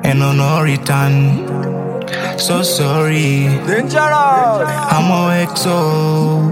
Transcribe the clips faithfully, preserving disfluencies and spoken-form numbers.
and no no return. So sorry, Dangerous. I'm a exo.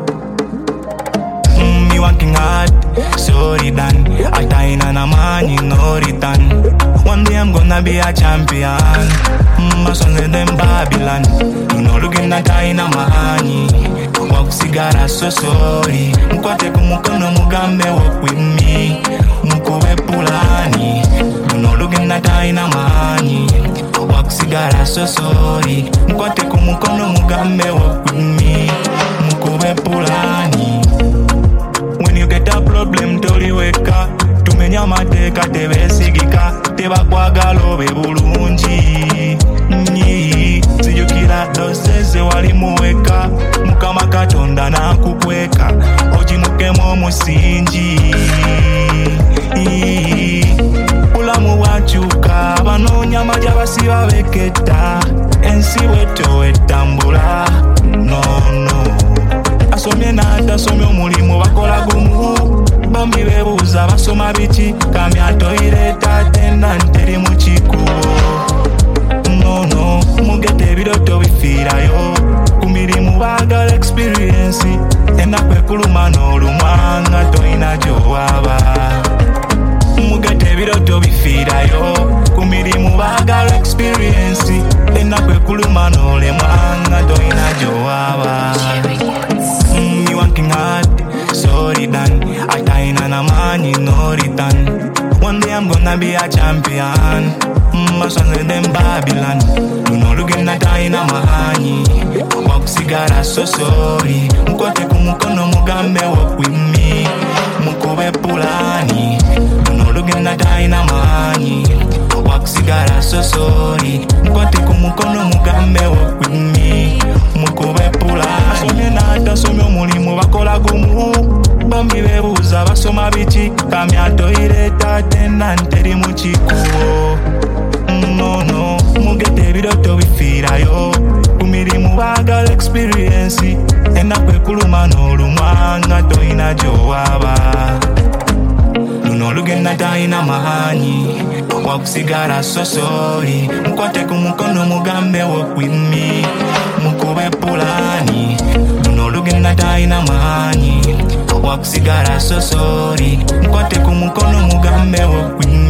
Mm, me working hard, sorry done. I die in a money, no return. One day I'm gonna be a champion. Mm, my sons in them Babylon. You know looking at I in a money. Walk cigar, so sorry. Mkwate kumukono mugambe walk with me. Mkowe pulani. You know looking at I in a money. Walk cigar, so sorry. Mkwate kumukono mugambe walk with me. Mkowe pulani. When you get a problem, toliweka. Tumenya mateka tebesigika. Teba kwagalo bebulunji. Nyi sijukira doseze wali muweka. Mukama katonda na kukweka. Ojimukemo musinji. Ulamu wachuka. Banonya maja basiba beketa. Ensi weto wetambula. No no. Asomye nata asomye omulimu bakola gumu. Bambi bebuuza basoma biki. Kamya toileta tenda nteri mu kikubo. No no, mugete ebiroto bifiirayo. Ku mirimu baagala experience. Enda kwekuluma n'olumwanga toyina gy'owaba. Mugete ebiroto bifiirayo. Ku mirimu baagala experience. Enda kwekuluma n'olemwanga toyina gy'owaba. Mm, me working hard, sorry done. I die in a money, no return. One day I'm gonna be a champion. Mm, my sons in them Babylon. You know looking at I in a money. Walk cigar, so sorry. Mkwate kumukono mugambe walk with me. Mkowe pulani. You know looking at I in a money. Walk cigar, so sorry. Mkwate kumukono mugambe walk with me. Mkowe pulani. Asomye nata asomye omulimu bakola gumu. Bambi bebuuza basoma biki. Kamya toileta tenda nteri mu kikubo. No no, mugete ebiroto bifiirayo. Ku mirimu baagala experience. Enda kwekuluma n'olumwanga toyina gy'owaba. Luno lugenda talina maanyi. Wakusigala so sorry. Mkwate ku mukono mugambe walk with me. Mukube pulani. Luno lugenda talina maanyi. Wakusigala so sorry. Mkwate ku mukono mugambe walk with me.